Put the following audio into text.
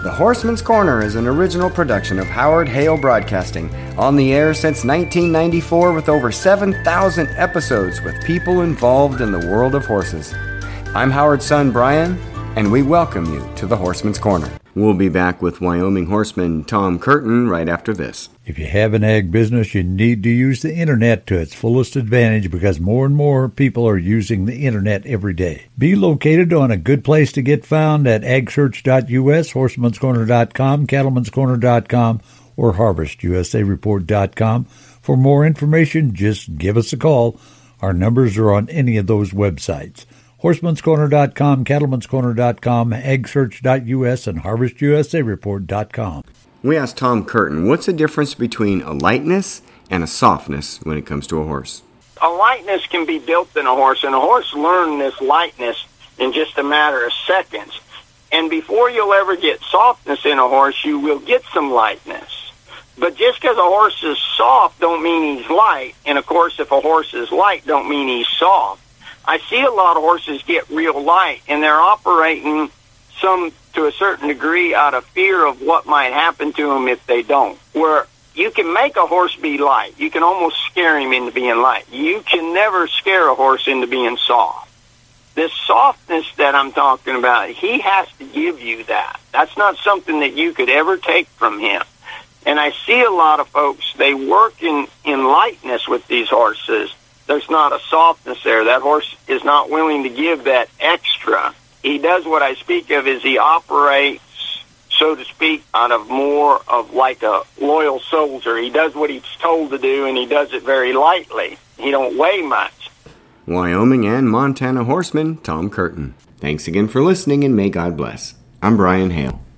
The Horseman's Corner is an original production of Howard Hale Broadcasting, on the air since 1994 with over 7,000 episodes with people involved in the world of horses. I'm Howard's son, Brian, and we welcome you to the Horseman's Corner. We'll be back with Wyoming horseman Tom Curtin right after this. If you have an ag business, you need to use the internet to its fullest advantage because more and more people are using the internet every day. Be located on a good place to get found at agsearch.us, horsemanscorner.com, cattlemanscorner.com, or harvestusareport.com. For more information, just give us a call. Our numbers are on any of those websites. horsemanscorner.com, cattlemanscorner.com, agsearch.us, and harvestusareport.com. We asked Tom Curtin, what's the difference between a lightness and a softness when it comes to a horse? A lightness can be built in a horse, and a horse learns this lightness in just a matter of seconds. And before you'll ever get softness in a horse, you will get some lightness. But just because a horse is soft don't mean he's light. And, of course, if a horse is light don't mean he's soft. I see a lot of horses get real light, and they're operating some to a certain degree out of fear of what might happen to them if they don't. Where you can make a horse be light. You can almost scare him into being light. You can never scare a horse into being soft. This softness that I'm talking about, he has to give you that. That's not something that you could ever take from him. And I see a lot of folks, they work in lightness with these horses. There's not a softness there. That horse is not willing to give that extra. He does what I speak of is he operates, so to speak, out of more of like a loyal soldier. He does what he's told to do, and he does it very lightly. He don't weigh much. Wyoming and Montana horseman Tom Curtin. Thanks again for listening, and may God bless. I'm Brian Hale.